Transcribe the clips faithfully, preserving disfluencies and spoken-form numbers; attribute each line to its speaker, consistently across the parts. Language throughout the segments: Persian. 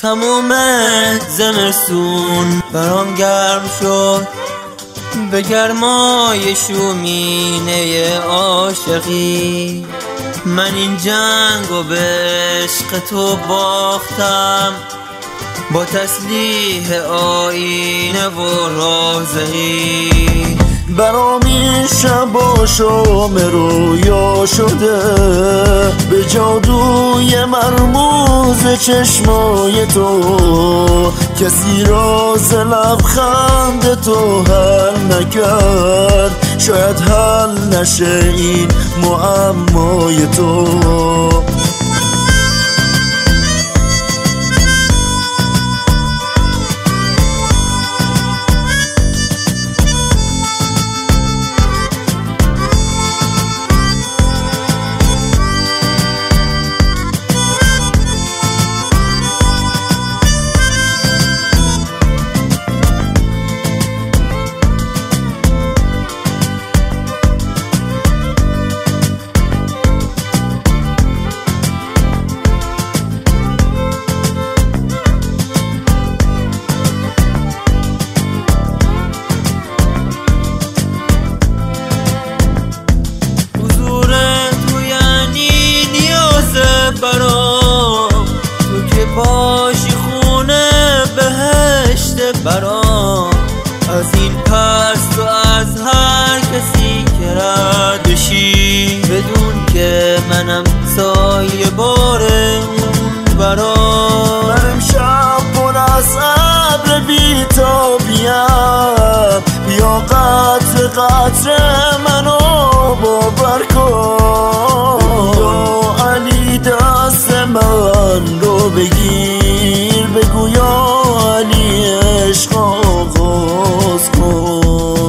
Speaker 1: تموم زمستون برام گرم شد، به گرمای شومینه عاشقی. من این جنگو به عشق تو باختم، با تسلیح آینه و رازقی.
Speaker 2: برام این شب و شام رویا شده، به جادوی مرموز چشمای تو. کسی راز لبخند تو حل نکرد، شاید حل نشه این معمای تو.
Speaker 1: تو که باشی خونه بهشت برام، از این پس تو از هر کسی که ردشی، بدون که منم سایه بار اون برام.
Speaker 2: من امشب پر از ابر بی‌تابیم، بیا قطر قطر منو باور کن. یا علی دست من رو بگیر، بگو یا علی عشق آغاز کن.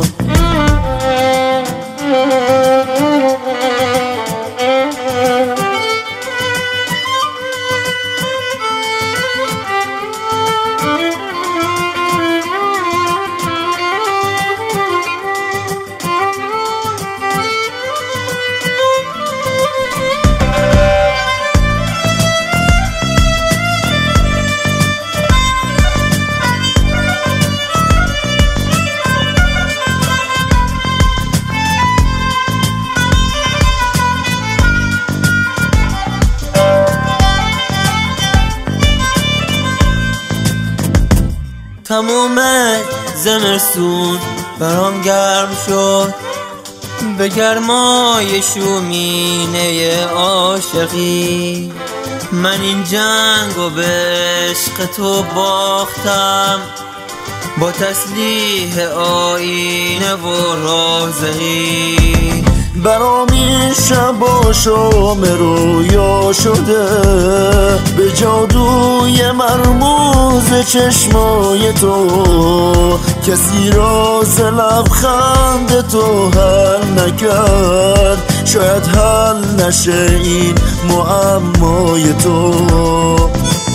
Speaker 1: تموم زمستون برام گرم شد، به گرمای شومینه عاشقی. من این جنگو به عشق تو باختم، با تسلیح آینه و رازقی.
Speaker 2: برام این شب و شام رویا شده، به جادوی مرموز چشمای تو. کسی راز لبخند تو حل نکرد، شاید حل نشه این معمای تو.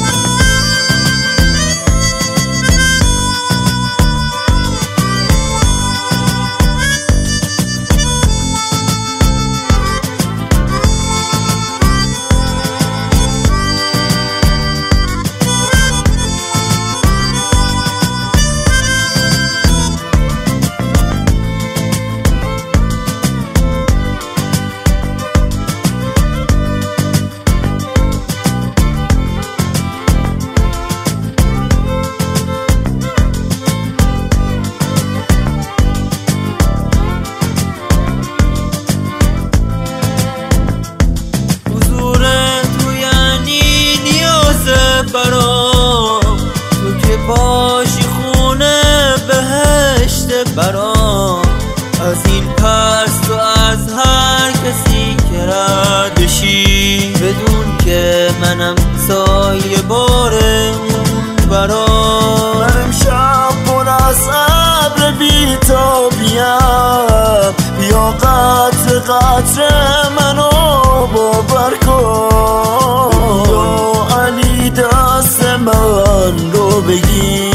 Speaker 1: برام تو که باشی خونه بهشت برام، از این پس تو از هر کسی که ردشی، بدون که منم سایه بار اون برام.
Speaker 2: من امشب پر از ابر بی‌تابیم، بیا قطر قطر منو باور کن. یا علی دست من رو بگیر،